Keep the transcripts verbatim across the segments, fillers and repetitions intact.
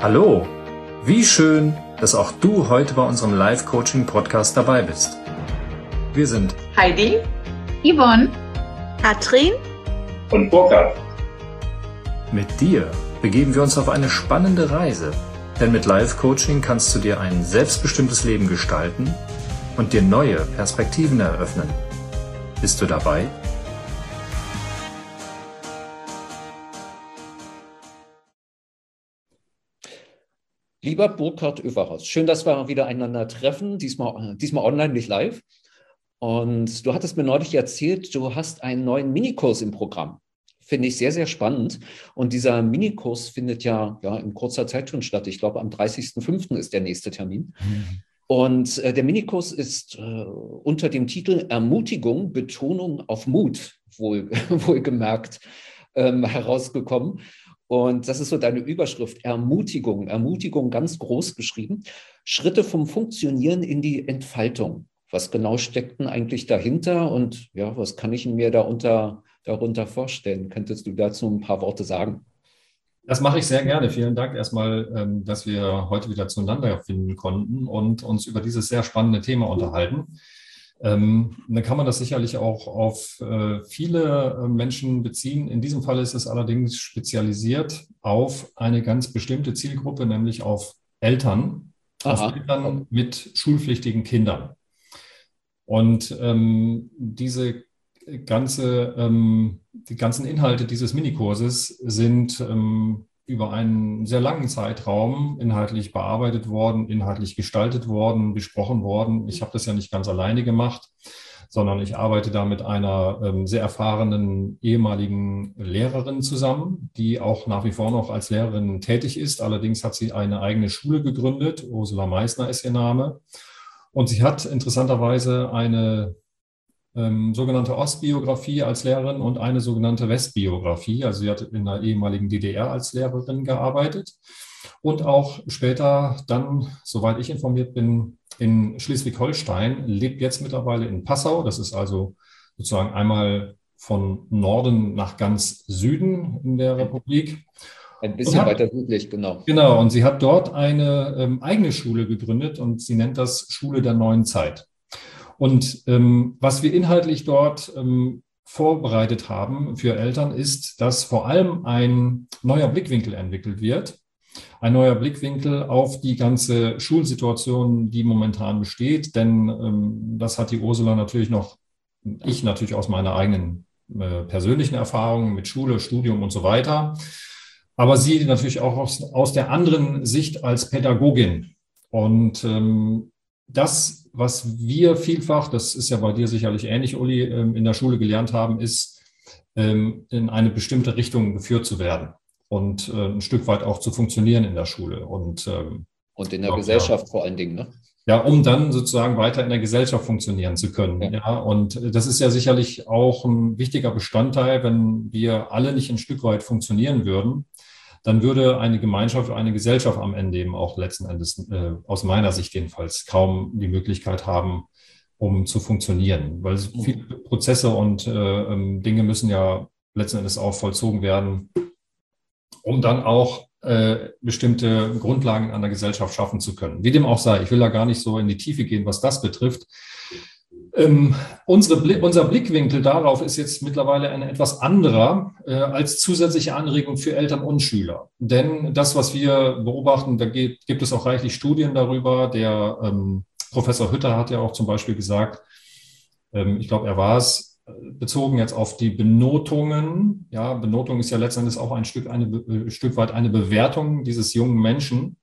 Hallo, wie schön, dass auch du heute bei unserem Live-Coaching-Podcast dabei bist. Wir sind Heidi, Yvonne, Katrin und Burkhard. Mit dir begeben wir uns auf eine spannende Reise, denn mit Live-Coaching kannst du dir ein selbstbestimmtes Leben gestalten und dir neue Perspektiven eröffnen. Bist du dabei? Lieber Burkhard Oeverhaus, schön, dass wir wieder einander treffen, diesmal, diesmal online, nicht live. Und du hattest mir neulich erzählt, du hast einen neuen Minikurs im Programm. Finde ich sehr, sehr spannend. Und dieser Minikurs findet ja, ja in kurzer Zeit schon statt. Ich glaube, am dreißigsten fünften ist der nächste Termin. Mhm. Und äh, der Minikurs ist äh, unter dem Titel Ermutigung, Betonung auf Mut, wohl, wohlgemerkt, ähm, herausgekommen. Und das ist so deine Überschrift, Ermutigung, Ermutigung ganz groß geschrieben. Schritte vom Funktionieren in die Entfaltung. Was genau steckt denn eigentlich dahinter und ja, was kann ich mir darunter, darunter vorstellen? Könntest du dazu ein paar Worte sagen? Das mache ich sehr gerne. Vielen Dank erstmal, dass wir heute wieder zueinander finden konnten und uns über dieses sehr spannende Thema unterhalten. Ähm, dann kann man das sicherlich auch auf äh, viele äh, Menschen beziehen. In diesem Fall ist es allerdings spezialisiert auf eine ganz bestimmte Zielgruppe, nämlich auf Eltern, Aha. auf Eltern mit schulpflichtigen Kindern. Und ähm, diese ganze, ähm, die ganzen Inhalte dieses Minikurses sind ähm, über einen sehr langen Zeitraum inhaltlich bearbeitet worden, inhaltlich gestaltet worden, besprochen worden. Ich habe das ja nicht ganz alleine gemacht, sondern ich arbeite da mit einer ähm, sehr erfahrenen ehemaligen Lehrerin zusammen, die auch nach wie vor noch als Lehrerin tätig ist. Allerdings hat sie eine eigene Schule gegründet. Ursula Meissner ist ihr Name. Und sie hat interessanterweise eine Ähm, sogenannte Ostbiografie als Lehrerin und eine sogenannte Westbiografie. Also sie hat in der ehemaligen D D R als Lehrerin gearbeitet und auch später dann, soweit ich informiert bin, in Schleswig-Holstein, lebt jetzt mittlerweile in Passau. Das ist also sozusagen einmal von Norden nach ganz Süden in der Republik. Ein bisschen hat, weiter südlich, genau. Genau, und sie hat dort eine ähm, eigene Schule gegründet und sie nennt das Schule der neuen Zeit. Und ähm, was wir inhaltlich dort ähm, vorbereitet haben für Eltern ist, dass vor allem ein neuer Blickwinkel entwickelt wird. Ein neuer Blickwinkel auf die ganze Schulsituation, die momentan besteht. Denn ähm, das hat die Ursula natürlich noch, ich natürlich aus meiner eigenen äh, persönlichen Erfahrung mit Schule, Studium und so weiter. Aber sie natürlich auch aus, aus der anderen Sicht als Pädagogin. Und ähm, das, was wir vielfach, das ist ja bei dir sicherlich ähnlich, Uli, in der Schule gelernt haben, ist, in eine bestimmte Richtung geführt zu werden und ein Stück weit auch zu funktionieren in der Schule. Und, und in der auch, Gesellschaft ja, vor allen Dingen, ne? Ja, um dann sozusagen weiter in der Gesellschaft funktionieren zu können. Ja. Ja, und das ist ja sicherlich auch ein wichtiger Bestandteil, wenn wir alle nicht ein Stück weit funktionieren würden, dann würde eine Gemeinschaft, eine Gesellschaft am Ende eben auch letzten Endes, äh, aus meiner Sicht jedenfalls, kaum die Möglichkeit haben, um zu funktionieren. Weil viele Prozesse und äh, Dinge müssen ja letzten Endes auch vollzogen werden, um dann auch äh, bestimmte Grundlagen an der Gesellschaft schaffen zu können. Wie dem auch sei, ich will da gar nicht so in die Tiefe gehen, was das betrifft. Ähm, unsere, unser Blickwinkel darauf ist jetzt mittlerweile ein etwas anderer äh, als zusätzliche Anregung für Eltern und Schüler. Denn das, was wir beobachten, da geht, gibt es auch reichlich Studien darüber. Der ähm, Professor Hütter hat ja auch zum Beispiel gesagt, ähm, ich glaube, er war es, bezogen jetzt auf die Benotungen. Ja, Benotung ist ja letztendlich auch ein Stück, eine, ein Stück weit eine Bewertung dieses jungen Menschen.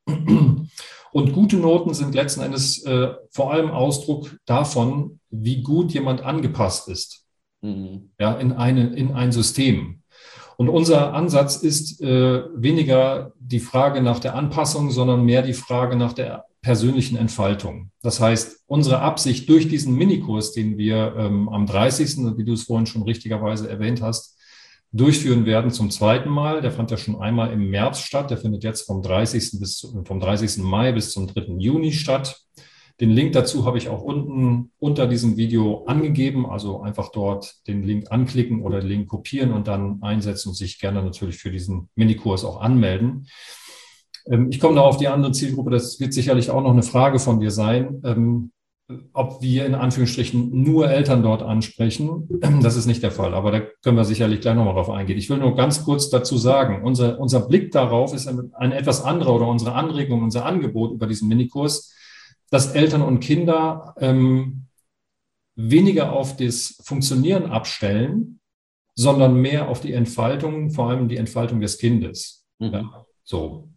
Und gute Noten sind letzten Endes äh, vor allem Ausdruck davon, wie gut jemand angepasst ist, mhm. ja, in, eine, in ein System. Und unser Ansatz ist äh, weniger die Frage nach der Anpassung, sondern mehr die Frage nach der persönlichen Entfaltung. Das heißt, unsere Absicht durch diesen Minikurs, den wir ähm, am dreißigsten, wie du es vorhin schon richtigerweise erwähnt hast, durchführen werden zum zweiten Mal. Der fand ja schon einmal im März statt. Der findet jetzt vom dreißigsten bis vom dreißigsten Mai bis zum dritten Juni statt. Den Link dazu habe ich auch unten unter diesem Video angegeben. Also einfach dort den Link anklicken oder den Link kopieren und dann einsetzen und sich gerne natürlich für diesen Minikurs auch anmelden. Ähm, ich komme noch auf die andere Zielgruppe, das wird sicherlich auch noch eine Frage von dir sein, ähm, ob wir in Anführungsstrichen nur Eltern dort ansprechen. Das ist nicht der Fall, aber da können wir sicherlich gleich nochmal drauf eingehen. Ich will nur ganz kurz dazu sagen, unser, unser Blick darauf ist ein, ein etwas anderer oder unsere Anregung, unser Angebot über diesen Minikurs, dass Eltern und Kinder ähm, weniger auf das Funktionieren abstellen, sondern mehr auf die Entfaltung, vor allem die Entfaltung des Kindes. Mhm. Ja, so.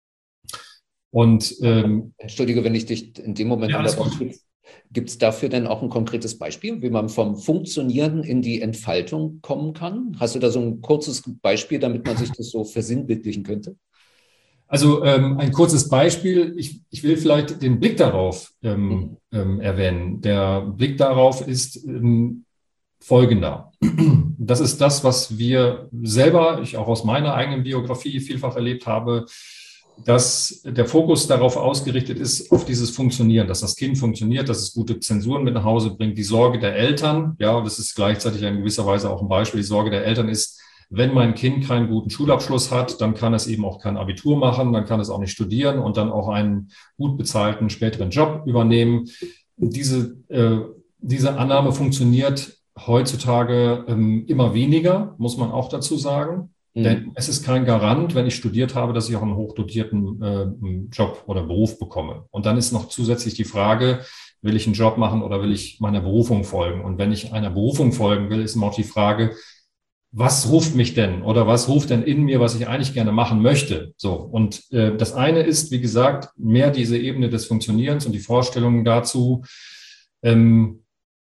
Und ähm, Entschuldige, wenn ich dich in dem Moment ja, gibt es dafür denn auch ein konkretes Beispiel, wie man vom Funktionieren in die Entfaltung kommen kann? Hast du da so ein kurzes Beispiel, damit man sich das so versinnbildlichen könnte? Also ähm, ein kurzes Beispiel. Ich, ich will vielleicht den Blick darauf ähm, mhm. ähm, erwähnen. Der Blick darauf ist ähm, folgender. Das ist das, was wir selber, ich auch aus meiner eigenen Biografie vielfach erlebt habe, dass der Fokus darauf ausgerichtet ist, auf dieses Funktionieren, dass das Kind funktioniert, dass es gute Zensuren mit nach Hause bringt, die Sorge der Eltern, ja, das ist gleichzeitig in gewisser Weise auch ein Beispiel, die Sorge der Eltern ist, wenn mein Kind keinen guten Schulabschluss hat, dann kann es eben auch kein Abitur machen, dann kann es auch nicht studieren und dann auch einen gut bezahlten späteren Job übernehmen. Diese, äh, diese Annahme funktioniert heutzutage ähm, immer weniger, muss man auch dazu sagen. Mhm. Denn es ist kein Garant, wenn ich studiert habe, dass ich auch einen hochdotierten äh, Job oder Beruf bekomme. Und dann ist noch zusätzlich die Frage, will ich einen Job machen oder will ich meiner Berufung folgen? Und wenn ich einer Berufung folgen will, ist immer auch die Frage, was ruft mich denn oder was ruft denn in mir, was ich eigentlich gerne machen möchte? So. Und äh, das eine ist, wie gesagt, mehr diese Ebene des Funktionierens und die Vorstellungen dazu, ähm,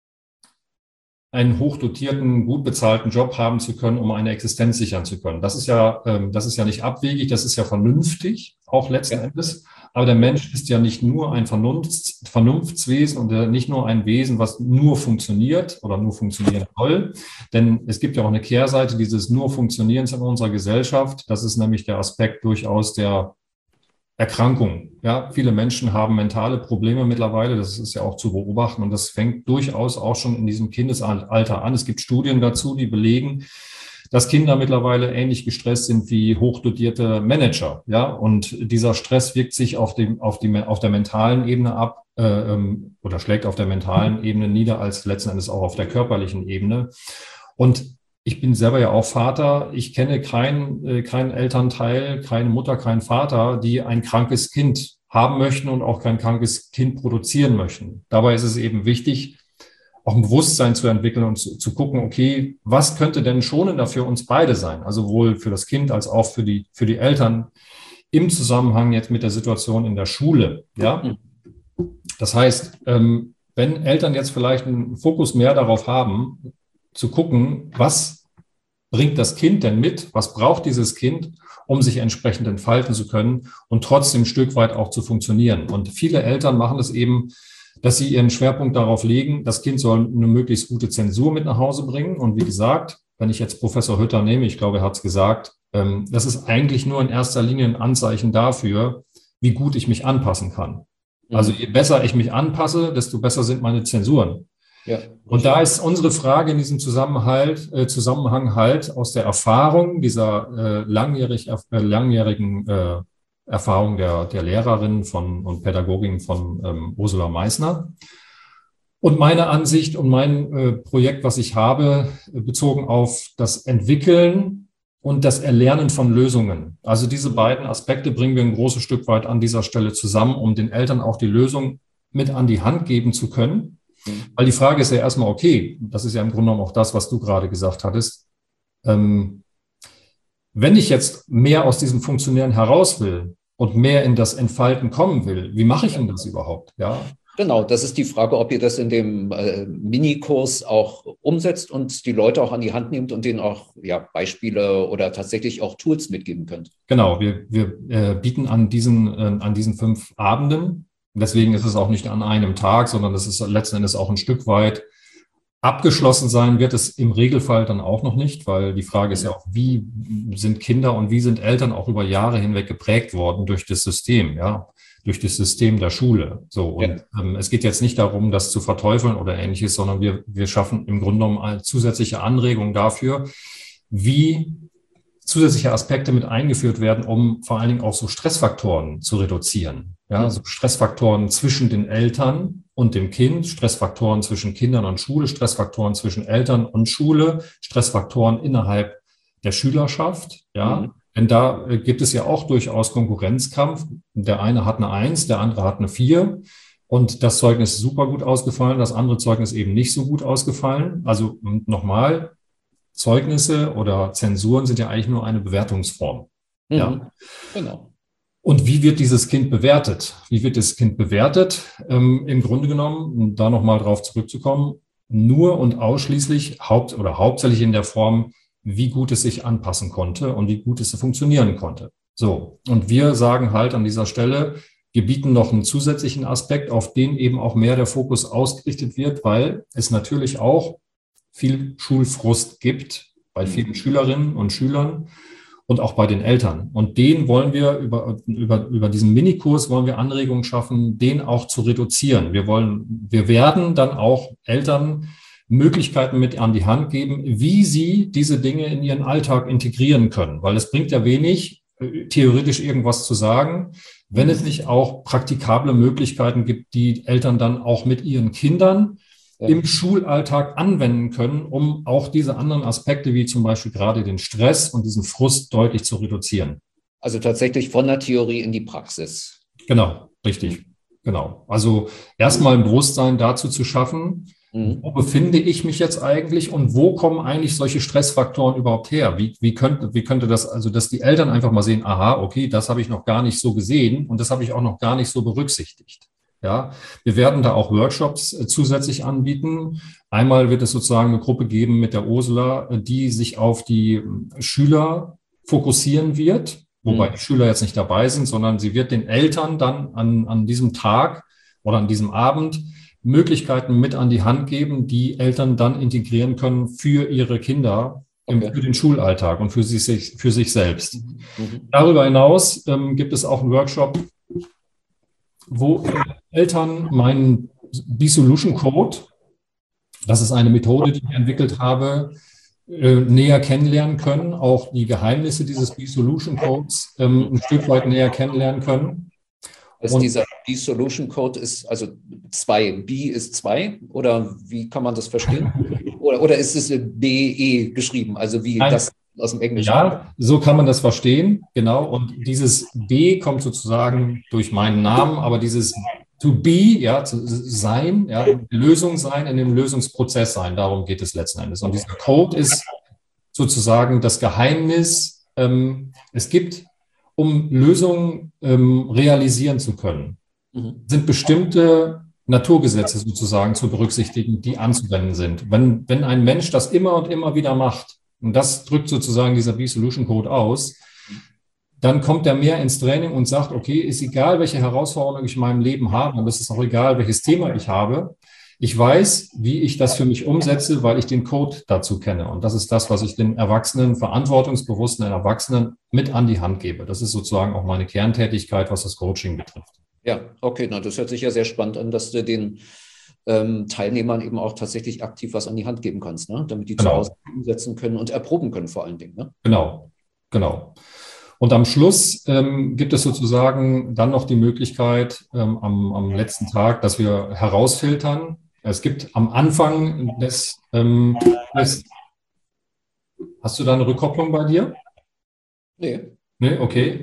einen hochdotierten, gut bezahlten Job haben zu können, um eine Existenz sichern zu können. Das ist ja, ähm, das ist ja nicht abwegig, das ist ja vernünftig, auch letzten ja. Endes. Aber der Mensch ist ja nicht nur ein Vernunfts-, Vernunftswesen und nicht nur ein Wesen, was nur funktioniert oder nur funktionieren soll. Denn es gibt ja auch eine Kehrseite dieses nur Funktionierens in unserer Gesellschaft. Das ist nämlich der Aspekt durchaus der Erkrankung. Ja, viele Menschen haben mentale Probleme mittlerweile. Das ist ja auch zu beobachten. Und das fängt durchaus auch schon in diesem Kindesalter an. Es gibt Studien dazu, die belegen, dass Kinder mittlerweile ähnlich gestresst sind wie hochdotierte Manager. Ja, und dieser Stress wirkt sich auf dem, auf die, auf der mentalen Ebene ab, äh, oder schlägt auf der mentalen Ebene nieder als letzten Endes auch auf der körperlichen Ebene. Und ich bin selber ja auch Vater. Ich kenne keinen, äh, keinen Elternteil, keine Mutter, keinen Vater, die ein krankes Kind haben möchten und auch kein krankes Kind produzieren möchten. Dabei ist es eben wichtig, auch ein Bewusstsein zu entwickeln und zu, zu gucken, okay, was könnte denn schonender für uns beide sein? Also sowohl für das Kind als auch für die, für die Eltern im Zusammenhang jetzt mit der Situation in der Schule. Ja, das heißt, ähm, wenn Eltern jetzt vielleicht einen Fokus mehr darauf haben, zu gucken, was bringt das Kind denn mit? Was braucht dieses Kind, um sich entsprechend entfalten zu können und trotzdem ein Stück weit auch zu funktionieren? Und viele Eltern machen das eben, dass sie ihren Schwerpunkt darauf legen, das Kind soll eine möglichst gute Zensur mit nach Hause bringen. Und wie gesagt, wenn ich jetzt Professor Hütter nehme, ich glaube, er hat es gesagt, ähm, das ist eigentlich nur in erster Linie ein Anzeichen dafür, wie gut ich mich anpassen kann. Also je besser ich mich anpasse, desto besser sind meine Zensuren. Ja. Und da ist unsere Frage in diesem Zusammenhang, äh, Zusammenhang halt aus der Erfahrung, dieser äh, langjährig, äh, langjährigen äh, Erfahrung der, der Lehrerin von, und Pädagogin von ähm, Ursula Meissner. Und meine Ansicht und mein äh, Projekt, was ich habe, bezogen auf das Entwickeln und das Erlernen von Lösungen. Also diese beiden Aspekte bringen wir ein großes Stück weit an dieser Stelle zusammen, um den Eltern auch die Lösung mit an die Hand geben zu können. Weil die Frage ist ja erstmal, okay, das ist ja im Grunde genommen auch das, was du gerade gesagt hattest. Ähm, wenn ich jetzt mehr aus diesem Funktionieren heraus will und mehr in das Entfalten kommen will, wie mache ich denn das überhaupt? Ja. Genau, das ist die Frage, ob ihr das in dem äh, Minikurs auch umsetzt und die Leute auch an die Hand nehmt und denen auch ja, Beispiele oder tatsächlich auch Tools mitgeben könnt. Genau, wir, wir äh, bieten an diesen, äh, an diesen fünf Abenden, deswegen ist es auch nicht an einem Tag, sondern das ist letzten Endes auch ein Stück weit abgeschlossen sein, wird es im Regelfall dann auch noch nicht, weil die Frage ist ja auch, wie sind Kinder und wie sind Eltern auch über Jahre hinweg geprägt worden durch das System, ja, durch das System der Schule. So, und ja. ähm, es geht jetzt nicht darum, das zu verteufeln oder ähnliches, sondern wir, wir schaffen im Grunde genommen eine zusätzliche Anregung dafür, wie zusätzliche Aspekte mit eingeführt werden, um vor allen Dingen auch so Stressfaktoren zu reduzieren. Ja, so Stressfaktoren zwischen den Eltern und dem Kind, Stressfaktoren zwischen Kindern und Schule, Stressfaktoren zwischen Eltern und Schule, Stressfaktoren innerhalb der Schülerschaft. Ja, mhm. Denn da äh, gibt es ja auch durchaus Konkurrenzkampf. Der eine hat eine Eins, der andere hat eine Vier. Und das Zeugnis ist super gut ausgefallen, das andere Zeugnis eben nicht so gut ausgefallen. Also nochmal, Zeugnisse oder Zensuren sind ja eigentlich nur eine Bewertungsform. Mhm. Ja, genau. Und wie wird dieses Kind bewertet? Wie wird das Kind bewertet? Ähm, im Grunde genommen, um da nochmal drauf zurückzukommen, nur und ausschließlich haupt- oder hauptsächlich in der Form, wie gut es sich anpassen konnte und wie gut es funktionieren konnte. So. Und wir sagen halt an dieser Stelle, wir bieten noch einen zusätzlichen Aspekt, auf den eben auch mehr der Fokus ausgerichtet wird, weil es natürlich auch viel Schulfrust gibt bei vielen Schülerinnen und Schülern und auch bei den Eltern. Und den wollen wir über, über, über diesen Minikurs wollen wir Anregungen schaffen, den auch zu reduzieren. Wir wollen, wir werden dann auch Eltern Möglichkeiten mit an die Hand geben, wie sie diese Dinge in ihren Alltag integrieren können. Weil es bringt ja wenig, theoretisch irgendwas zu sagen, wenn es nicht auch praktikable Möglichkeiten gibt, die Eltern dann auch mit ihren Kindern ja. im Schulalltag anwenden können, um auch diese anderen Aspekte, wie zum Beispiel gerade den Stress und diesen Frust deutlich zu reduzieren. Also tatsächlich von der Theorie in die Praxis. Genau, richtig. Genau. Also erstmal ein Bewusstsein dazu zu schaffen, mhm. wo befinde ich mich jetzt eigentlich und wo kommen eigentlich solche Stressfaktoren überhaupt her? Wie, wie, könnte, wie könnte das, also dass die Eltern einfach mal sehen, aha, okay, das habe ich noch gar nicht so gesehen und das habe ich auch noch gar nicht so berücksichtigt. Ja, wir werden da auch Workshops äh, zusätzlich anbieten. Einmal wird es sozusagen eine Gruppe geben mit der Ursula, die sich auf die Schüler fokussieren wird, wobei mhm. die Schüler jetzt nicht dabei sind, sondern sie wird den Eltern dann an, an diesem Tag oder an diesem Abend Möglichkeiten mit an die Hand geben, die Eltern dann integrieren können für ihre Kinder, okay. für den Schulalltag und für sich, für sich selbst. Mhm. Darüber hinaus ähm, gibt es auch einen Workshop, wo Eltern meinen B-Solution Code, das ist eine Methode, die ich entwickelt habe, äh, näher kennenlernen können, auch die Geheimnisse dieses B-Solution Codes ähm, ein Stück weit näher kennenlernen können. Also dieser B-Solution Code ist also zwei, B ist zwei oder wie kann man das verstehen? Oder, oder ist es B E geschrieben, also wie Nein. das aus dem Englischen? Ja, so kann man das verstehen, genau. Und dieses B kommt sozusagen durch meinen Namen, aber dieses to be, ja, zu sein, ja, Lösung sein, in dem Lösungsprozess sein, darum geht es letzten Endes. Und dieser Code ist sozusagen das Geheimnis. Ähm, es gibt, um Lösungen ähm, realisieren zu können, mhm. sind bestimmte Naturgesetze sozusagen zu berücksichtigen, die anzuwenden sind. Wenn, wenn ein Mensch das immer und immer wieder macht, und das drückt sozusagen dieser B-Solution Code aus, dann kommt er mehr ins Training und sagt, okay, ist egal, welche Herausforderungen ich in meinem Leben habe, und es ist auch egal, welches Thema ich habe. Ich weiß, wie ich das für mich umsetze, weil ich den Code dazu kenne. Und das ist das, was ich den Erwachsenen, verantwortungsbewussten Erwachsenen mit an die Hand gebe. Das ist sozusagen auch meine Kerntätigkeit, was das Coaching betrifft. Ja, okay, na, das hört sich ja sehr spannend an, dass du den ähm, Teilnehmern eben auch tatsächlich aktiv was an die Hand geben kannst, ne? Damit die genau. zu Hause umsetzen können und erproben können vor allen Dingen. Ne? Genau, genau. Und am Schluss ähm, gibt es sozusagen dann noch die Möglichkeit ähm, am, am letzten Tag, dass wir herausfiltern. Es gibt am Anfang des, ähm, des hast du da eine Rückkopplung bei dir? Nee. Nee, okay.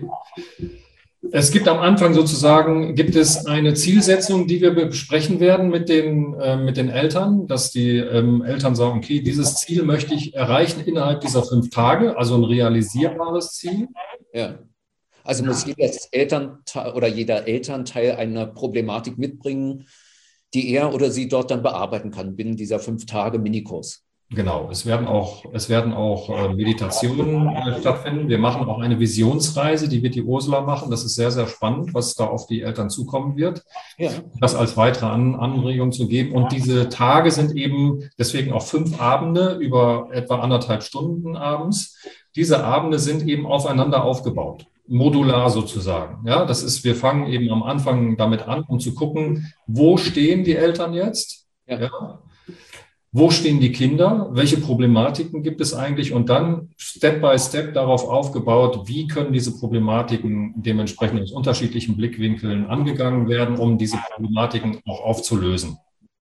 Es gibt am Anfang sozusagen, gibt es eine Zielsetzung, die wir besprechen werden mit den, äh, mit den Eltern, dass die ähm, Eltern sagen, okay, dieses Ziel möchte ich erreichen innerhalb dieser fünf Tage, also ein realisierbares Ziel. Ja. Also muss jeder Elternteil oder jeder Elternteil eine Problematik mitbringen, die er oder sie dort dann bearbeiten kann binnen dieser fünf Tage Minikurs. Genau, es werden auch, es werden auch äh, Meditationen äh, stattfinden. Wir machen auch eine Visionsreise, die wird die Ursula machen. Das ist sehr, sehr spannend, was da auf die Eltern zukommen wird. Ja. Das als weitere An Anregung zu geben. Und diese Tage sind eben deswegen auch fünf Abende über etwa anderthalb Stunden abends. Diese Abende sind eben aufeinander aufgebaut, modular sozusagen. Ja, das ist, wir fangen eben am Anfang damit an, um zu gucken, wo stehen die Eltern jetzt? Ja. Ja. wo stehen die Kinder, welche Problematiken gibt es eigentlich und dann Step by Step darauf aufgebaut, wie können diese Problematiken dementsprechend aus unterschiedlichen Blickwinkeln angegangen werden, um diese Problematiken auch aufzulösen.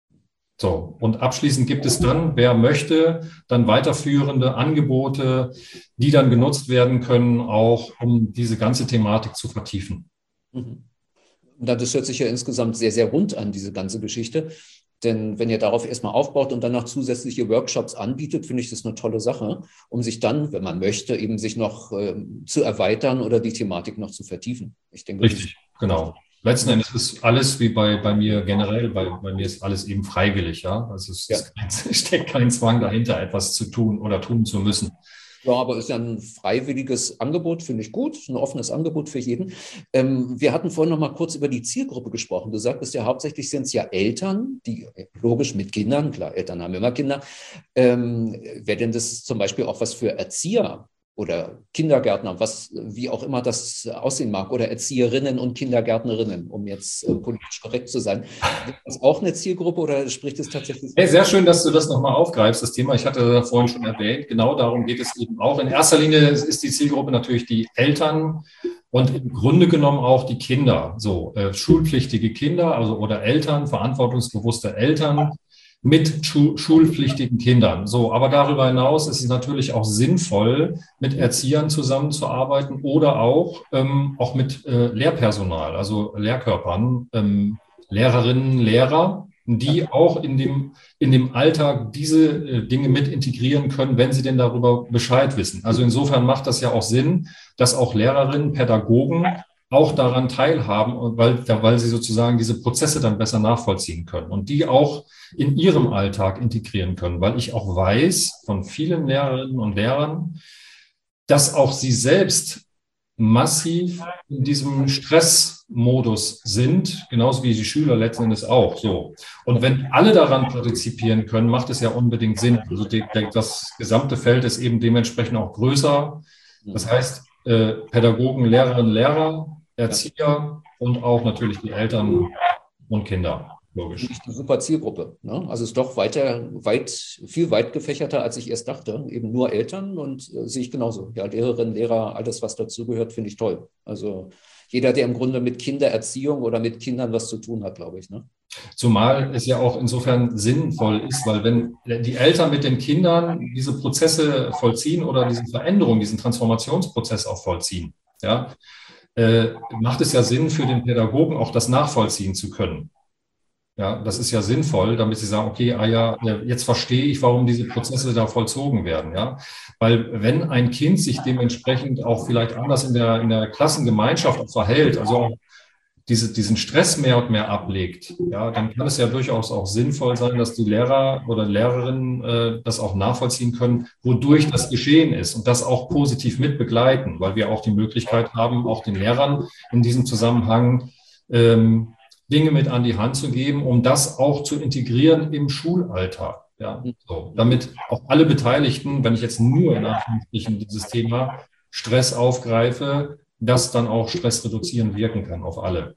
So, und abschließend gibt es dann, wer möchte, dann weiterführende Angebote, die dann genutzt werden können, auch um diese ganze Thematik zu vertiefen. Mhm. Das hört sich ja insgesamt sehr, sehr rund an, diese ganze Geschichte. Denn wenn ihr darauf erstmal aufbaut und dann noch zusätzliche Workshops anbietet, finde ich das eine tolle Sache, um sich dann, wenn man möchte, eben sich noch äh, zu erweitern oder die Thematik noch zu vertiefen. Ich denke, richtig, genau. Letzten Endes ist alles wie bei, bei mir generell, bei, bei mir ist alles eben freiwillig, ja. Also es, ja. es steckt kein Zwang dahinter, etwas zu tun oder tun zu müssen. Ja, aber es ist ja ein freiwilliges Angebot, finde ich gut, ein offenes Angebot für jeden. Ähm, wir hatten vorhin noch mal kurz über die Zielgruppe gesprochen. Du sagtest ja, hauptsächlich sind es ja Eltern, die logisch mit Kindern, klar, Eltern haben immer Kinder. Ähm, wäre denn das zum Beispiel auch was für Erzieher oder Kindergärtner, was, wie auch immer das aussehen mag, oder Erzieherinnen und Kindergärtnerinnen, um jetzt äh, politisch korrekt zu sein. Ist das auch eine Zielgruppe oder spricht es tatsächlich? Hey, sehr schön, dass du das nochmal aufgreifst, das Thema. Ich hatte das vorhin schon erwähnt. Genau darum geht es eben auch. In erster Linie ist die Zielgruppe natürlich die Eltern und im Grunde genommen auch die Kinder. So, äh, schulpflichtige Kinder, also oder Eltern, verantwortungsbewusste Eltern mit schu- schulpflichtigen Kindern. So, aber darüber hinaus ist es natürlich auch sinnvoll, mit Erziehern zusammenzuarbeiten oder auch, ähm, auch mit äh, Lehrpersonal, also Lehrkörpern, ähm, Lehrerinnen, Lehrer, die auch in dem, in dem Alltag diese äh, Dinge mit integrieren können, wenn sie denn darüber Bescheid wissen. Also insofern macht das ja auch Sinn, dass auch Lehrerinnen, Pädagogen auch daran teilhaben, weil, weil sie sozusagen diese Prozesse dann besser nachvollziehen können und die auch in ihrem Alltag integrieren können, weil ich auch weiß von vielen Lehrerinnen und Lehrern, dass auch sie selbst massiv in diesem Stressmodus sind, genauso wie die Schüler letzten Endes auch. So. Und wenn alle daran partizipieren können, macht es ja unbedingt Sinn. Also die, das gesamte Feld ist eben dementsprechend auch größer. Das heißt, äh, Pädagogen, Lehrerinnen, Lehrer, Erzieher und auch natürlich die Eltern und Kinder. Logisch. Nicht eine super Zielgruppe. Ne? Also es ist doch weiter, weit, viel weit gefächerter, als ich erst dachte. Eben nur Eltern und äh, sehe ich genauso. Ja, Lehrerinnen, Lehrer, alles, was dazugehört, finde ich toll. Also jeder, der im Grunde mit Kindererziehung oder mit Kindern was zu tun hat, glaube ich. Ne? Zumal es ja auch insofern sinnvoll ist, weil wenn die Eltern mit den Kindern diese Prozesse vollziehen oder diese Veränderung, diesen Transformationsprozess auch vollziehen, ja, äh, macht es ja Sinn für den Pädagogen auch das nachvollziehen zu können. Ja, das ist ja sinnvoll, damit sie sagen, okay, ah ja, jetzt verstehe ich, warum diese Prozesse da vollzogen werden, ja. Weil wenn ein Kind sich dementsprechend auch vielleicht anders in der, in der Klassengemeinschaft auch verhält, also auch diese, diesen Stress mehr und mehr ablegt, ja, dann kann es ja durchaus auch sinnvoll sein, dass die Lehrer oder Lehrerinnen äh, das auch nachvollziehen können, wodurch das geschehen ist und das auch positiv mit begleiten, weil wir auch die Möglichkeit haben, auch den Lehrern in diesem Zusammenhang ähm, Dinge mit an die Hand zu geben, um das auch zu integrieren im Schulalltag. Ja, so, damit auch alle Beteiligten, wenn ich jetzt nur in Anführungsstrichen dieses Thema Stress aufgreife, das dann auch stressreduzierend wirken kann auf alle.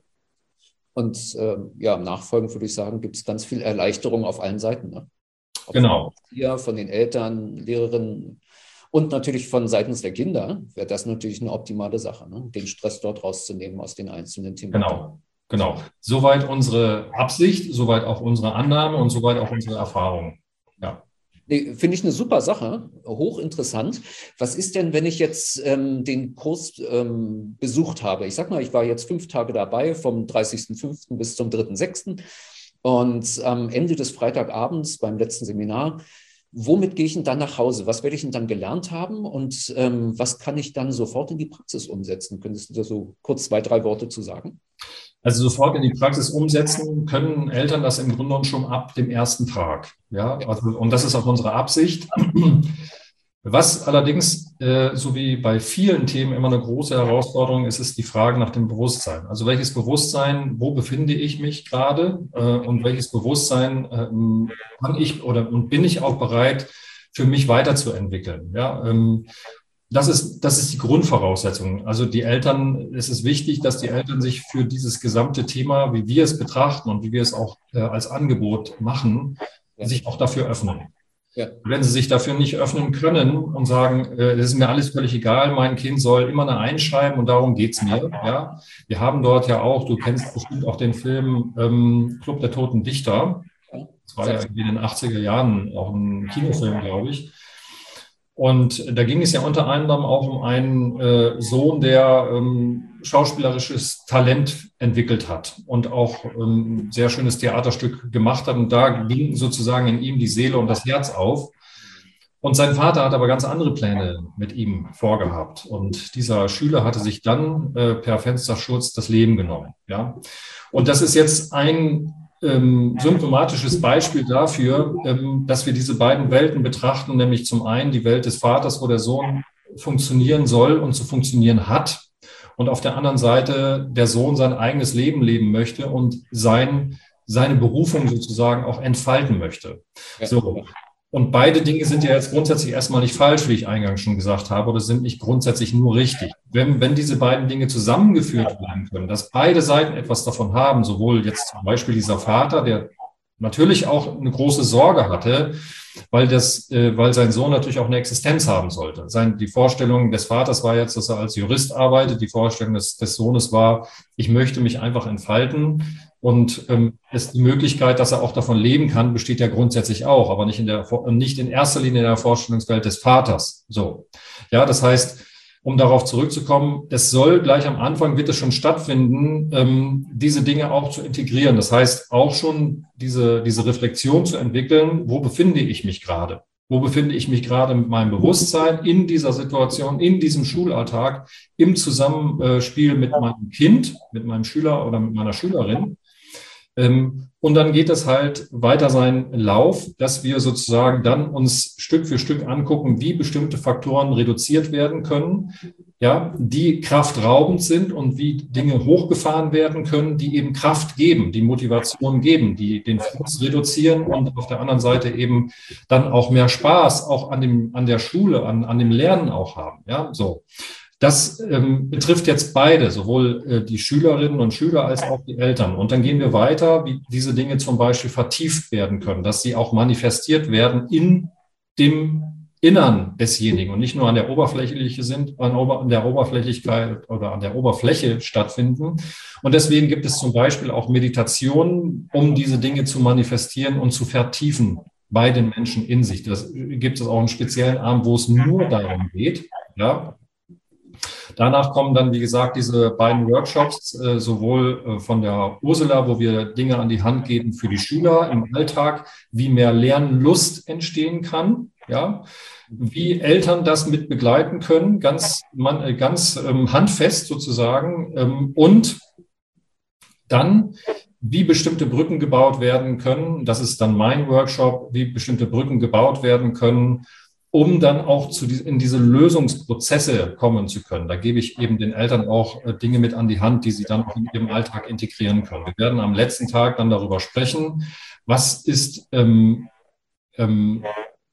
Und äh, ja, im Nachfolgen würde ich sagen, gibt es ganz viel Erleichterung auf allen Seiten. Ne? Genau. Hier von den Eltern, Lehrerinnen und natürlich von seitens der Kinder wäre das natürlich eine optimale Sache, ne? Den Stress dort rauszunehmen aus den einzelnen Themen. Genau. Genau. Soweit unsere Absicht, soweit auch unsere Annahme und soweit auch unsere Erfahrung. Ja. Nee, finde ich eine super Sache, hochinteressant. Was ist denn, wenn ich jetzt ähm, den Kurs ähm, besucht habe? Ich sag mal, ich war jetzt fünf Tage dabei, vom dreißigsten fünften bis zum dritten sechsten und am Ende des Freitagabends beim letzten Seminar, womit gehe ich denn dann nach Hause? Was werde ich denn dann gelernt haben und ähm, was kann ich dann sofort in die Praxis umsetzen? Könntest du da so kurz zwei, drei Worte zu sagen? Also sofort in die Praxis umsetzen können Eltern das im Grunde genommen schon ab dem ersten Tag. Ja, also, und das ist auch unsere Absicht. Was allerdings, äh, so wie bei vielen Themen immer eine große Herausforderung ist, ist die Frage nach dem Bewusstsein. Also welches Bewusstsein, wo befinde ich mich gerade äh, und welches Bewusstsein äh, kann ich oder und bin ich auch bereit, für mich weiterzuentwickeln. Ja, ähm, Das ist, das ist die Grundvoraussetzung. Also die Eltern, es ist wichtig, dass die Eltern sich für dieses gesamte Thema, wie wir es betrachten und wie wir es auch äh, als Angebot machen, ja. sich auch dafür öffnen. Ja. Wenn sie sich dafür nicht öffnen können und sagen, äh, das ist mir alles völlig egal, mein Kind soll immer eine einschreiben und darum geht's mir. Ja, wir haben dort ja auch, du kennst bestimmt auch den Film ähm, Club der Toten Dichter. Das war ja in den achtziger Jahren auch ein Kinofilm, glaube ich. Und da ging es ja unter anderem auch um einen äh, Sohn, der ähm, schauspielerisches Talent entwickelt hat und auch ähm, sehr schönes Theaterstück gemacht hat. Und da ging sozusagen in ihm die Seele und das Herz auf. Und sein Vater hat aber ganz andere Pläne mit ihm vorgehabt. Und dieser Schüler hatte sich dann äh, per Fensterschutz das Leben genommen. Ja? Und das ist jetzt ein Ähm, symptomatisches Beispiel dafür, ähm, dass wir diese beiden Welten betrachten, nämlich zum einen die Welt des Vaters, wo der Sohn funktionieren soll und zu funktionieren hat, und auf der anderen Seite der Sohn sein eigenes Leben leben möchte und sein, seine Berufung sozusagen auch entfalten möchte. Ja. So. Und beide Dinge sind ja jetzt grundsätzlich erstmal nicht falsch, wie ich eingangs schon gesagt habe, oder sind nicht grundsätzlich nur richtig. Wenn, wenn diese beiden Dinge zusammengeführt werden können, dass beide Seiten etwas davon haben, sowohl jetzt zum Beispiel dieser Vater, der natürlich auch eine große Sorge hatte, weil, das, äh, weil sein Sohn natürlich auch eine Existenz haben sollte. Sein, die Vorstellung des Vaters war jetzt, dass er als Jurist arbeitet. Die Vorstellung des, des Sohnes war, ich möchte mich einfach entfalten. Und ähm, ist die Möglichkeit, dass er auch davon leben kann, besteht ja grundsätzlich auch, aber nicht in der nicht in erster Linie in der Vorstellungswelt des Vaters. So, ja, das heißt, um darauf zurückzukommen, es soll gleich am Anfang, wird es schon stattfinden, ähm, diese Dinge auch zu integrieren. Das heißt, auch schon diese diese Reflexion zu entwickeln: Wo befinde ich mich gerade? Wo befinde ich mich gerade mit meinem Bewusstsein in dieser Situation, in diesem Schulalltag, im Zusammenspiel mit meinem Kind, mit meinem Schüler oder mit meiner Schülerin? Und dann geht es halt weiter seinen Lauf, dass wir sozusagen dann uns Stück für Stück angucken, wie bestimmte Faktoren reduziert werden können, ja, die kraftraubend sind, und wie Dinge hochgefahren werden können, die eben Kraft geben, die Motivation geben, die den Frust reduzieren und auf der anderen Seite eben dann auch mehr Spaß auch an dem, an der Schule, an, an dem Lernen auch haben, ja, so. Das ähm, betrifft jetzt beide, sowohl äh, die Schülerinnen und Schüler als auch die Eltern. Und dann gehen wir weiter, wie diese Dinge zum Beispiel vertieft werden können, dass sie auch manifestiert werden in dem Innern desjenigen und nicht nur an der Oberfläche sind, an, an der Oberflächlichkeit oder an der Oberfläche stattfinden. Und deswegen gibt es zum Beispiel auch Meditationen, um diese Dinge zu manifestieren und zu vertiefen bei den Menschen in sich. Das gibt es auch einen speziellen Arm, wo es nur darum geht, ja. Danach kommen dann, wie gesagt, diese beiden Workshops, äh, sowohl äh, von der Ursula, wo wir Dinge an die Hand geben für die Schüler im Alltag, wie mehr Lernlust entstehen kann, ja, wie Eltern das mit begleiten können, ganz, man, äh, ganz ähm, handfest sozusagen, ähm, und dann, wie bestimmte Brücken gebaut werden können. Das ist dann mein Workshop, wie bestimmte Brücken gebaut werden können, um dann auch zu die, in diese Lösungsprozesse kommen zu können. Da gebe ich eben den Eltern auch äh, Dinge mit an die Hand, die sie dann auch in ihrem Alltag integrieren können. Wir werden am letzten Tag dann darüber sprechen, was ist, ähm, ähm,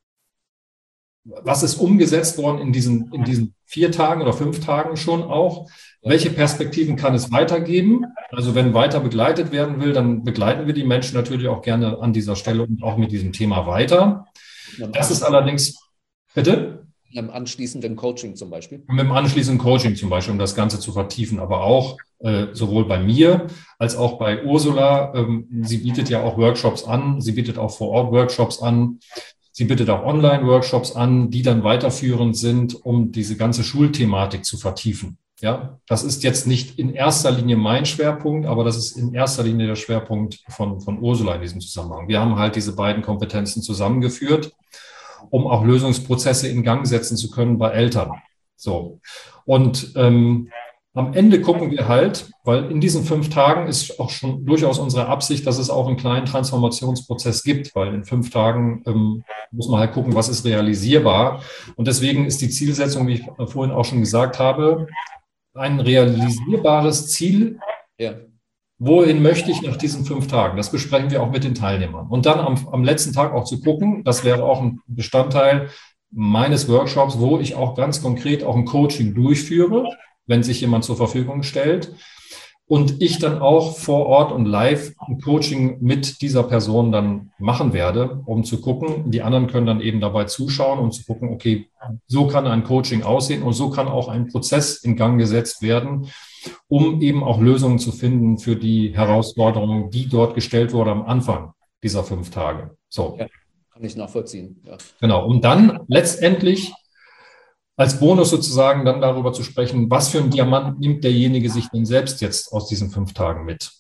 was ist umgesetzt worden in diesen, in diesen vier Tagen oder fünf Tagen schon auch. Welche Perspektiven kann es weitergeben? Also wenn weiter begleitet werden will, dann begleiten wir die Menschen natürlich auch gerne an dieser Stelle und auch mit diesem Thema weiter. Das ist allerdings... Bitte? Mit dem anschließenden Coaching zum Beispiel. Mit dem anschließenden Coaching zum Beispiel, um das Ganze zu vertiefen, aber auch äh, sowohl bei mir als auch bei Ursula. Ähm, sie bietet ja auch Workshops an, sie bietet auch vor Ort Workshops an, sie bietet auch Online-Workshops an, die dann weiterführend sind, um diese ganze Schulthematik zu vertiefen. Ja, das ist jetzt nicht in erster Linie mein Schwerpunkt, aber das ist in erster Linie der Schwerpunkt von, von Ursula in diesem Zusammenhang. Wir haben halt diese beiden Kompetenzen zusammengeführt, um auch Lösungsprozesse in Gang setzen zu können bei Eltern. So. Und ähm, am Ende gucken wir halt, weil in diesen fünf Tagen ist auch schon durchaus unsere Absicht, dass es auch einen kleinen Transformationsprozess gibt, weil in fünf Tagen ähm, muss man halt gucken, was ist realisierbar. Und deswegen ist die Zielsetzung, wie ich vorhin auch schon gesagt habe, ein realisierbares Ziel. Ja. Wohin möchte ich nach diesen fünf Tagen? Das besprechen wir auch mit den Teilnehmern. Und dann am, am letzten Tag auch zu gucken, das wäre auch ein Bestandteil meines Workshops, wo ich auch ganz konkret auch ein Coaching durchführe, wenn sich jemand zur Verfügung stellt, und ich dann auch vor Ort und live ein Coaching mit dieser Person dann machen werde, um zu gucken, die anderen können dann eben dabei zuschauen und zu gucken, okay, so kann ein Coaching aussehen und so kann auch ein Prozess in Gang gesetzt werden, um eben auch Lösungen zu finden für die Herausforderungen, die dort gestellt wurde am Anfang dieser fünf Tage. So. Ja, kann ich nachvollziehen. Ja. Genau, um dann letztendlich als Bonus sozusagen dann darüber zu sprechen, was für ein Diamant nimmt derjenige sich denn selbst jetzt aus diesen fünf Tagen mit?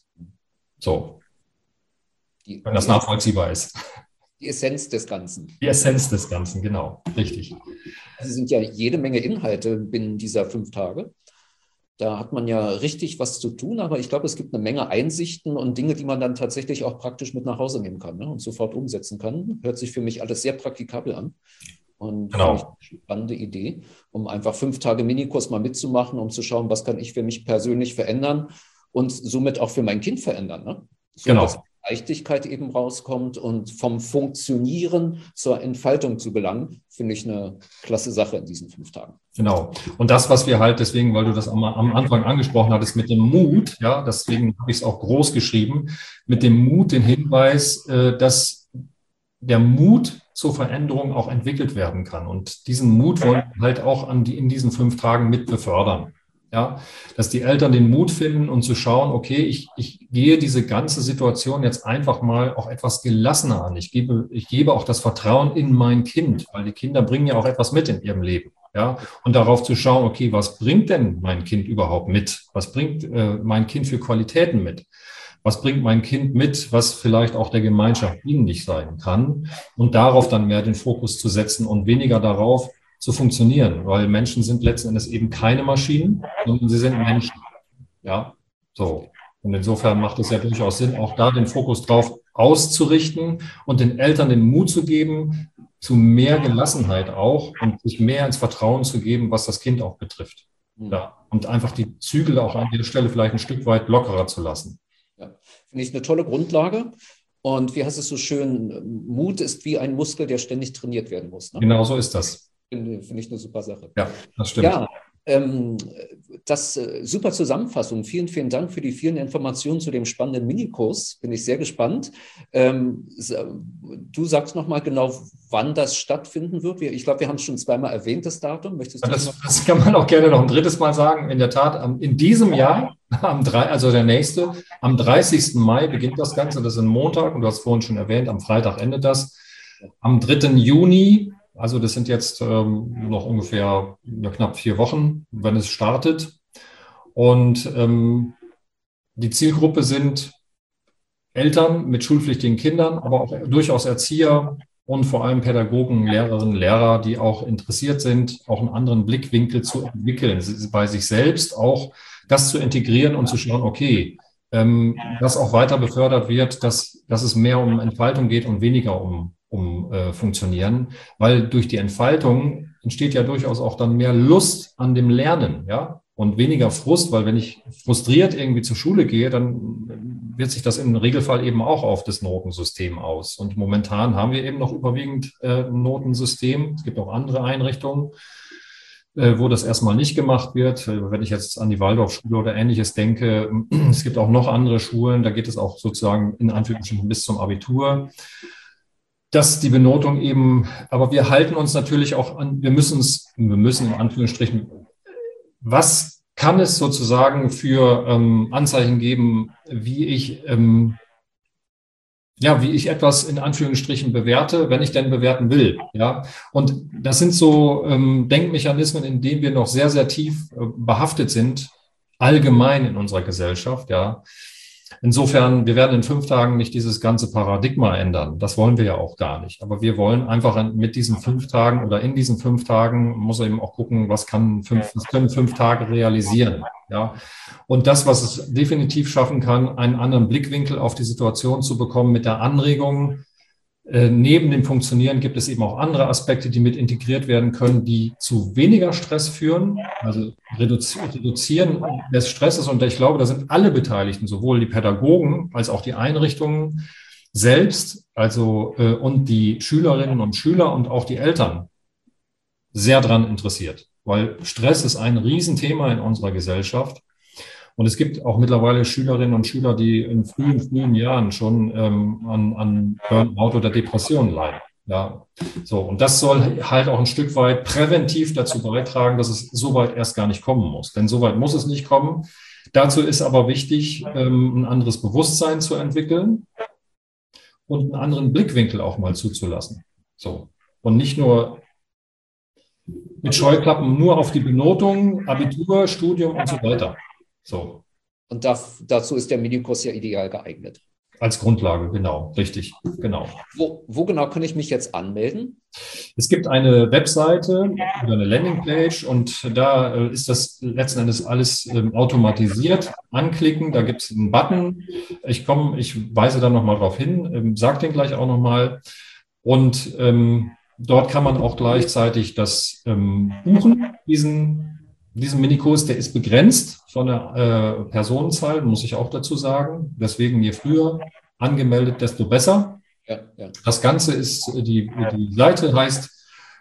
So, die, wenn das die nachvollziehbar ist. Die Essenz des Ganzen. Die Essenz des Ganzen, genau, richtig. Es sind ja jede Menge Inhalte binnen dieser fünf Tage. Da hat man ja richtig was zu tun, aber ich glaube, es gibt eine Menge Einsichten und Dinge, die man dann tatsächlich auch praktisch mit nach Hause nehmen kann, ne, und sofort umsetzen kann. Hört sich für mich alles sehr praktikabel an. Und genau. Finde ich eine spannende Idee, um einfach fünf Tage Minikurs mal mitzumachen, um zu schauen, was kann ich für mich persönlich verändern und somit auch für mein Kind verändern. Ne? So, genau. dass Leichtigkeit eben rauskommt und vom Funktionieren zur Entfaltung zu gelangen, finde ich eine klasse Sache in diesen fünf Tagen. Genau. Und das, was wir halt deswegen, weil du das am, am Anfang angesprochen hattest, mit dem Mut, ja, deswegen habe ich es auch groß geschrieben, mit dem Mut, den Hinweis, äh, dass der Mut zur Veränderung auch entwickelt werden kann. Und diesen Mut wollen wir halt auch an die, in diesen fünf Tagen mit befördern. Ja, dass die Eltern den Mut finden und zu schauen, okay, ich, ich gehe diese ganze Situation jetzt einfach mal auch etwas gelassener an. Ich gebe, ich gebe auch das Vertrauen in mein Kind, weil die Kinder bringen ja auch etwas mit in ihrem Leben. Ja, und darauf zu schauen, okay, was bringt denn mein Kind überhaupt mit? Was bringt äh, mein Kind für Qualitäten mit? Was bringt mein Kind mit, was vielleicht auch der Gemeinschaft dienlich sein kann? Und darauf dann mehr den Fokus zu setzen und weniger darauf zu funktionieren, weil Menschen sind letzten Endes eben keine Maschinen, sondern sie sind Menschen. Ja, so. Und insofern macht es ja durchaus Sinn, auch da den Fokus drauf auszurichten und den Eltern den Mut zu geben, zu mehr Gelassenheit auch und sich mehr ins Vertrauen zu geben, was das Kind auch betrifft. Ja, und einfach die Zügel auch an der Stelle vielleicht ein Stück weit lockerer zu lassen. Ja, finde ich eine tolle Grundlage. Und wie heißt es so schön, Mut ist wie ein Muskel, der ständig trainiert werden muss. Ne? Genau so ist das. Finde, finde ich eine super Sache. Ja, das stimmt. Ja, ähm, das äh, super Zusammenfassung. Vielen, vielen Dank für die vielen Informationen zu dem spannenden Minikurs. Bin ich sehr gespannt. Ähm, du sagst nochmal genau, wann das stattfinden wird. Ich glaube, wir haben es schon zweimal erwähnt, das Datum. Möchtest du das, noch? Das kann man auch gerne noch ein drittes Mal sagen. In der Tat, in diesem Jahr, am drei, also der nächste, am dreißigsten Mai beginnt das Ganze. Das ist ein Montag und du hast vorhin schon erwähnt, am Freitag endet das. Am dritten Juni, also das sind jetzt ähm, noch ungefähr ja, knapp vier Wochen, wenn es startet. Und ähm, die Zielgruppe sind Eltern mit schulpflichtigen Kindern, aber auch durchaus Erzieher und vor allem Pädagogen, Lehrerinnen, Lehrer, die auch interessiert sind, auch einen anderen Blickwinkel zu entwickeln, bei sich selbst auch das zu integrieren und zu schauen, okay, ähm, dass auch weiter befördert wird, dass, dass es mehr um Entfaltung geht und weniger um um äh, funktionieren, weil durch die Entfaltung entsteht ja durchaus auch dann mehr Lust an dem Lernen, ja, und weniger Frust, weil wenn ich frustriert irgendwie zur Schule gehe, dann wirkt sich das im Regelfall eben auch auf das Notensystem aus. Und momentan haben wir eben noch überwiegend äh, ein Notensystem. Es gibt auch andere Einrichtungen, äh, wo das erstmal nicht gemacht wird. Wenn ich jetzt an die Waldorfschule oder Ähnliches denke, es gibt auch noch andere Schulen, da geht es auch sozusagen in Anführungsstrichen bis zum Abitur. Dass die Benotung eben, aber wir halten uns natürlich auch an, wir müssen es, wir müssen in Anführungsstrichen, was kann es sozusagen für ähm, Anzeichen geben, wie ich, ähm, ja, wie ich etwas in Anführungsstrichen bewerte, wenn ich denn bewerten will, ja. Und das sind so ähm, Denkmechanismen, in denen wir noch sehr, sehr tief äh, behaftet sind, allgemein in unserer Gesellschaft, ja. Insofern, wir werden in fünf Tagen nicht dieses ganze Paradigma ändern. Das wollen wir ja auch gar nicht. Aber wir wollen einfach mit diesen fünf Tagen oder in diesen fünf Tagen, muss eben auch gucken, was kann fünf, was können fünf Tage realisieren. Ja. Und das, was es definitiv schaffen kann, einen anderen Blickwinkel auf die Situation zu bekommen mit der Anregung. Äh, neben dem Funktionieren gibt es eben auch andere Aspekte, die mit integriert werden können, die zu weniger Stress führen, also reduzi- reduzieren des Stresses. Und ich glaube, da sind alle Beteiligten, sowohl die Pädagogen als auch die Einrichtungen selbst, also äh, und die Schülerinnen und Schüler und auch die Eltern sehr dran interessiert, weil Stress ist ein Riesenthema in unserer Gesellschaft. Und es gibt auch mittlerweile Schülerinnen und Schüler, die in frühen, frühen Jahren schon ähm, an, an Burnout oder Depressionen leiden. Ja, so. Und das soll halt auch ein Stück weit präventiv dazu beitragen, dass es so weit erst gar nicht kommen muss. Denn so weit muss es nicht kommen. Dazu ist aber wichtig, ähm, ein anderes Bewusstsein zu entwickeln und einen anderen Blickwinkel auch mal zuzulassen. So. Und nicht nur mit Scheuklappen nur auf die Benotung, Abitur, Studium und so weiter. So. Und da, dazu ist der Minikurs ja ideal geeignet. Als Grundlage, genau, richtig, genau. Wo, wo genau kann ich mich jetzt anmelden? Es gibt eine Webseite oder eine Landingpage und da äh, ist das letzten Endes alles ähm, automatisiert. Anklicken, da gibt es einen Button. Ich komme, ich weise da nochmal drauf hin, ähm, sage den gleich auch nochmal. Und ähm, dort kann man auch gleichzeitig das ähm, buchen, diesen Diesen Minikurs, der ist begrenzt von der äh, Personenzahl, muss ich auch dazu sagen. Deswegen je früher angemeldet, desto besser. Ja, ja. Das Ganze ist, die, die Seite heißt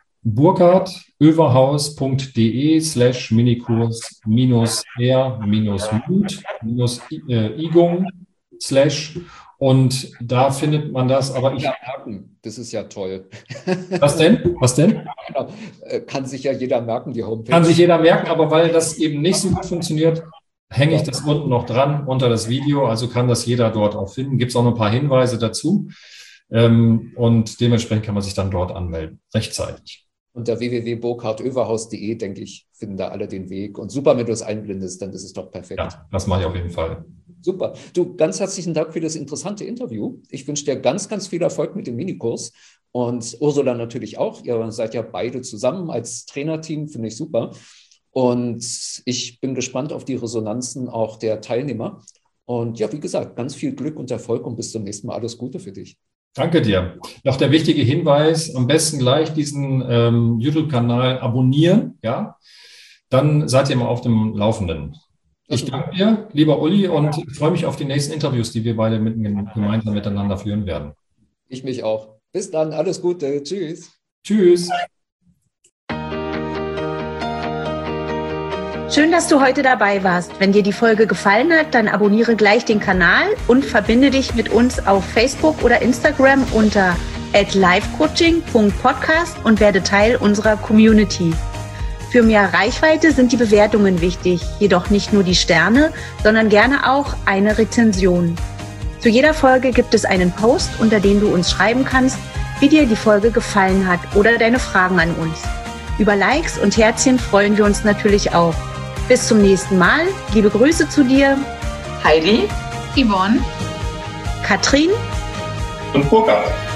burkhardöverhaus.de slash Minikurs minus R minus Mut minus Igung slash und da findet man das, aber ich... Ja, merken, das ist ja toll. Was denn? Was denn? Genau. Kann sich ja jeder merken, die Homepage. Kann sich jeder merken, aber weil das eben nicht so gut funktioniert, hänge ich das unten noch dran unter das Video, also kann das jeder dort auch finden. Gibt es auch noch ein paar Hinweise dazu und dementsprechend kann man sich dann dort anmelden, rechtzeitig. Unter w w w punkt burkhardöverhaus punkt de, denke ich, finden da alle den Weg. Und super, wenn du es einblendest, dann ist es doch perfekt. Ja, das mache ich auf jeden Fall. Super. Du, ganz herzlichen Dank für das interessante Interview. Ich wünsche dir ganz, ganz viel Erfolg mit dem Minikurs. Und Ursula natürlich auch. Ihr seid ja beide zusammen als Trainerteam, finde ich super. Und ich bin gespannt auf die Resonanzen auch der Teilnehmer. Und ja, wie gesagt, ganz viel Glück und Erfolg und bis zum nächsten Mal. Alles Gute für dich. Danke dir. Noch der wichtige Hinweis, am besten gleich diesen ähm, YouTube-Kanal abonnieren, ja, dann seid ihr mal auf dem Laufenden. Ich danke dir, lieber Uli, und freue mich auf die nächsten Interviews, die wir beide mit, gemeinsam miteinander führen werden. Ich mich auch. Bis dann, alles Gute. Tschüss. Tschüss. Schön, dass du heute dabei warst. Wenn dir die Folge gefallen hat, dann abonniere gleich den Kanal und verbinde dich mit uns auf Facebook oder Instagram unter at livecoaching punkt podcast und werde Teil unserer Community. Für mehr Reichweite sind die Bewertungen wichtig, jedoch nicht nur die Sterne, sondern gerne auch eine Rezension. Zu jeder Folge gibt es einen Post, unter dem du uns schreiben kannst, wie dir die Folge gefallen hat oder deine Fragen an uns. Über Likes und Herzchen freuen wir uns natürlich auch. Bis zum nächsten Mal. Liebe Grüße zu dir. Heidi, Yvonne, Katrin und Burkhard.